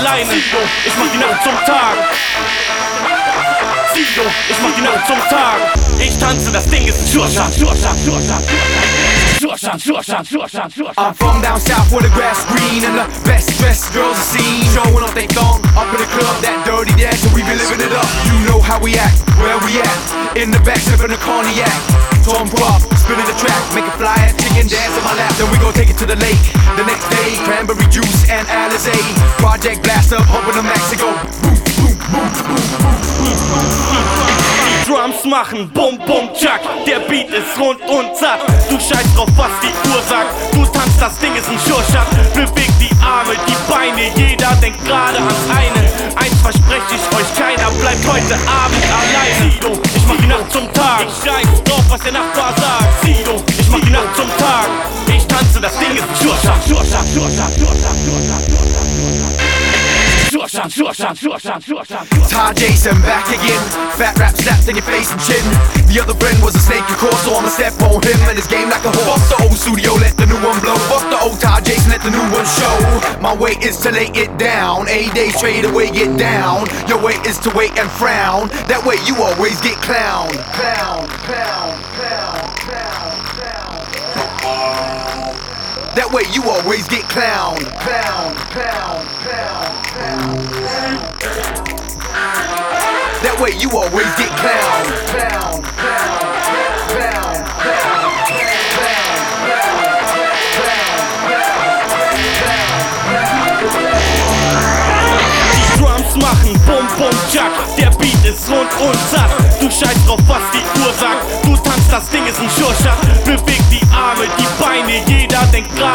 alleine. Ich mach die Nacht zum Tag. Ich mach die Nacht zum Tag. Ich tanze, das Ding ist ein Schurschan. I'm from down south where the grass green and the best dressed girls are seen, showing off they thong up in the club, that dirty dance, and we be living it up. You know how we act, where we at, in the back sipping the cognac. Tom Pop, spinning the track, make a fly ass chicken dance on my lap. Then we gon' take it to the lake. The next day, cranberry juice and Alizé. Project Blaster, pumping the max and go boom, boom, boom, boom, boom, boom. Die Drums machen Bum Bum Chuck, der Beat ist rund und zack. Du scheißt drauf, was die Uhr sagt. Du tanzt, das Ding ist ein Schurschat. Beweg die Arme, die Beine, jeder denkt gerade ans einen. Eins verspreche ich euch, keiner bleibt heute Abend alleine. Ich mach die Nacht zum Tag. Ich scheiß drauf, was der Nachbar sagt. Ich mach die Nacht zum Tag. Ich tanze, das Ding ist ein Schurschat. Ty Jason back again. Fat rap slapped in your face and chin. The other friend was a snake, of course, so I'ma step on him and his game like a horse. Fuck the old studio, let the new one blow. Fuck the old Ty Jason, let the new one show. My way is to lay it down. 8 days straight away, get down. Your way is to wait and frown. That way you always get clowned. Clown, clown, clown, clown, clown. That way you always get clowned. Clown, clown, clown, clown. That way you always get clowned. Clown, clown, clown, clown, Die Drums machen Bum Bum Chuck, der Beat ist rund und zack. Du scheißt drauf, was die Uhr sagt. Du tanzt, das Ding ist ein Schurschat. Beweg die Arme, die Beine, jeder denkt gerade